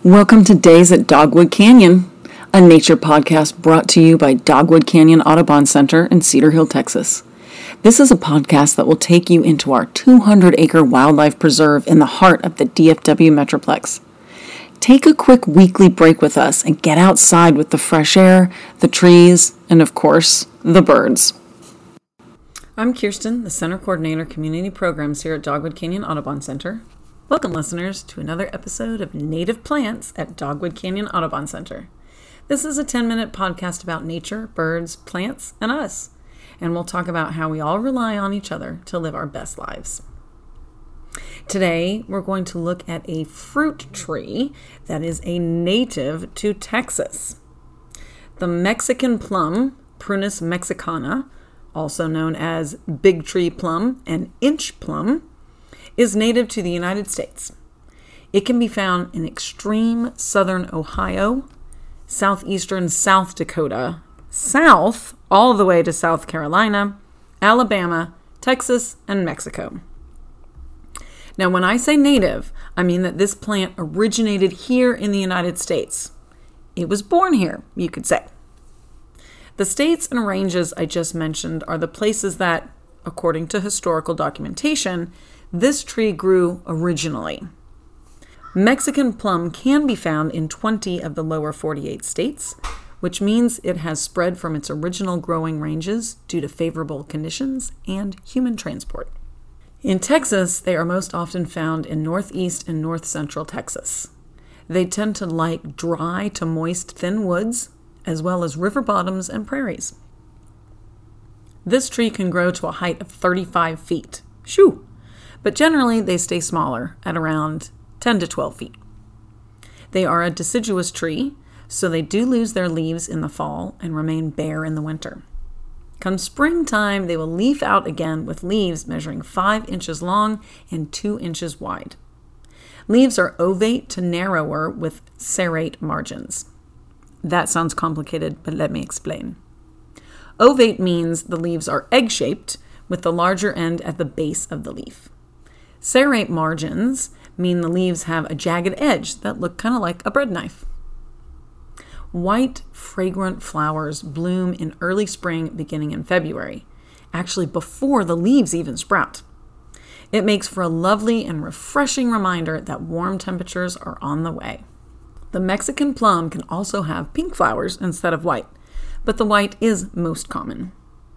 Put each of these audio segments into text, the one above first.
Welcome to Days at Dogwood Canyon, a nature podcast brought to you by Dogwood Canyon Audubon Center in Cedar Hill, Texas. This is a podcast that will take you into our 200-acre wildlife preserve in the heart of the DFW Metroplex. Take a quick weekly break with us and get outside with the fresh air, the trees, and of course, the birds. I'm Kirsten, the Center Coordinator Community Programs here at Dogwood Canyon Audubon Center. Welcome, listeners, to another episode of Native Plants at Dogwood Canyon Audubon Center. This is a 10-minute podcast about nature, birds, plants, and us, and we'll talk about how we all rely on each other to live our best lives. Today, we're going to look at a fruit tree that is a native to Texas. The Mexican plum, Prunus mexicana, also known as big tree plum and inch plum, is native to the United States. It can be found in extreme southern Ohio, southeastern South Dakota, south all the way to South Carolina, Alabama, Texas, and Mexico. Now, when I say native, I mean that this plant originated here in the United States. It was born here, you could say. The states and ranges I just mentioned are the places that, according to historical documentation, this tree grew originally. Mexican plum can be found in 20 of the lower 48 states, which means it has spread from its original growing ranges due to favorable conditions and human transport. In Texas, they are most often found in northeast and north central Texas. They tend to like dry to moist thin woods, as well as river bottoms and prairies. This tree can grow to a height of 35 feet. Shoo! But generally they stay smaller at around 10 to 12 feet. They are a deciduous tree, so they do lose their leaves in the fall and remain bare in the winter. Come springtime, they will leaf out again with leaves measuring 5 inches long and 2 inches wide. Leaves are ovate to narrower with serrate margins. That sounds complicated, but let me explain. Ovate means the leaves are egg-shaped with the larger end at the base of the leaf. Serrate margins mean the leaves have a jagged edge that look kind of like a bread knife. White, fragrant flowers bloom in early spring beginning in February, actually before the leaves even sprout. It makes for a lovely and refreshing reminder that warm temperatures are on the way. The Mexican plum can also have pink flowers instead of white, but the white is most common.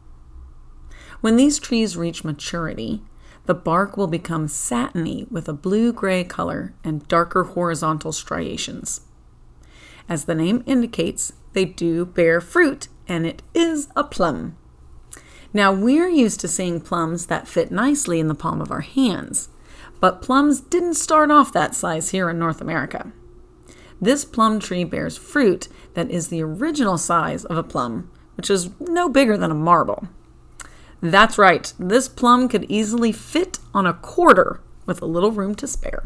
When these trees reach maturity, the bark will become satiny with a blue-gray color and darker horizontal striations. As the name indicates, they do bear fruit, and it is a plum. Now, we're used to seeing plums that fit nicely in the palm of our hands, but plums didn't start off that size here in North America. This plum tree bears fruit that is the original size of a plum, which is no bigger than a marble. That's right, this plum could easily fit on a quarter with a little room to spare.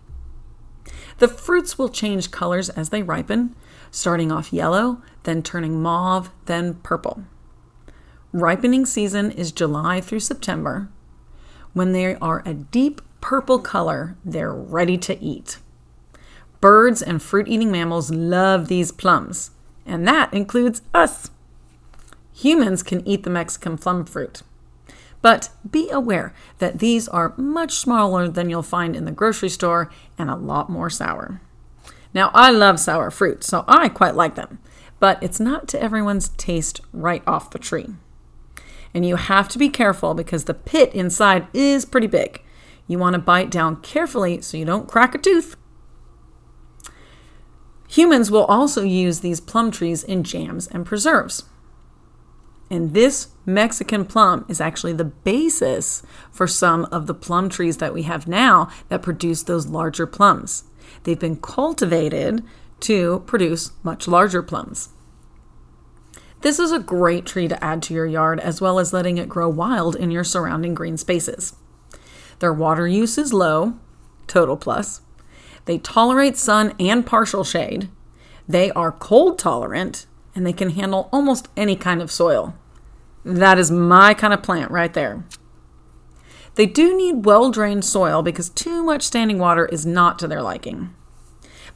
The fruits will change colors as they ripen, starting off yellow, then turning mauve, then purple. Ripening season is July through September. When they are a deep purple color, they're ready to eat. Birds and fruit-eating mammals love these plums, and that includes us. Humans can eat the Mexican plum fruit. But be aware that these are much smaller than you'll find in the grocery store and a lot more sour. Now, I love sour fruit, so I quite like them, but it's not to everyone's taste right off the tree. And you have to be careful because the pit inside is pretty big. You want to bite down carefully so you don't crack a tooth. Humans will also use these plum trees in jams and preserves. And this Mexican plum is actually the basis for some of the plum trees that we have now that produce those larger plums. They've been cultivated to produce much larger plums. This is a great tree to add to your yard, as well as letting it grow wild in your surrounding green spaces. Their water use is low, total plus. They tolerate sun and partial shade. They are cold tolerant, and they can handle almost any kind of soil. That is my kind of plant right there. They do need well-drained soil because too much standing water is not to their liking.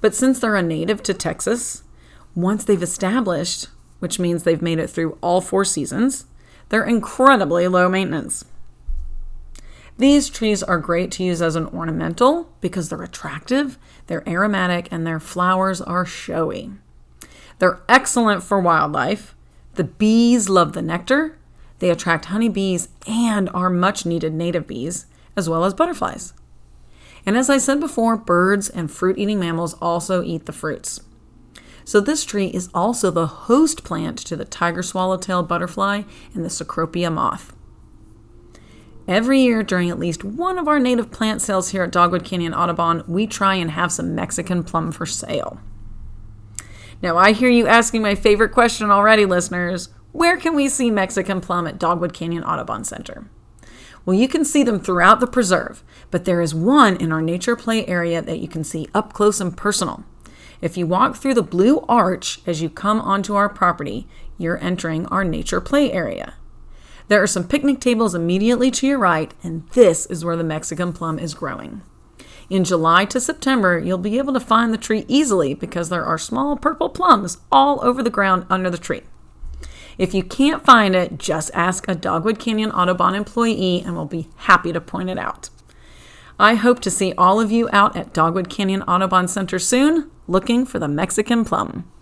But since they're a native to Texas, once they've established, which means they've made it through all 4 seasons, they're incredibly low maintenance. These trees are great to use as an ornamental because they're attractive, they're aromatic, and their flowers are showy. They're excellent for wildlife. The bees love the nectar. They attract honeybees and our much needed native bees, as well as butterflies. And as I said before, birds and fruit-eating mammals also eat the fruits. So this tree is also the host plant to the tiger swallowtail butterfly and the Cecropia moth. Every year during at least one of our native plant sales here at Dogwood Canyon Audubon, we try and have some Mexican plum for sale. Now, I hear you asking my favorite question already, listeners. Where can we see Mexican plum at Dogwood Canyon Audubon Center? Well, you can see them throughout the preserve, but there is one in our nature play area that you can see up close and personal. If you walk through the blue arch as you come onto our property, you're entering our nature play area. There are some picnic tables immediately to your right, and this is where the Mexican plum is growing. In July to September, you'll be able to find the tree easily because there are small purple plums all over the ground under the tree. If you can't find it, just ask a Dogwood Canyon Audubon employee and we'll be happy to point it out. I hope to see all of you out at Dogwood Canyon Audubon Center soon, looking for the Mexican plum.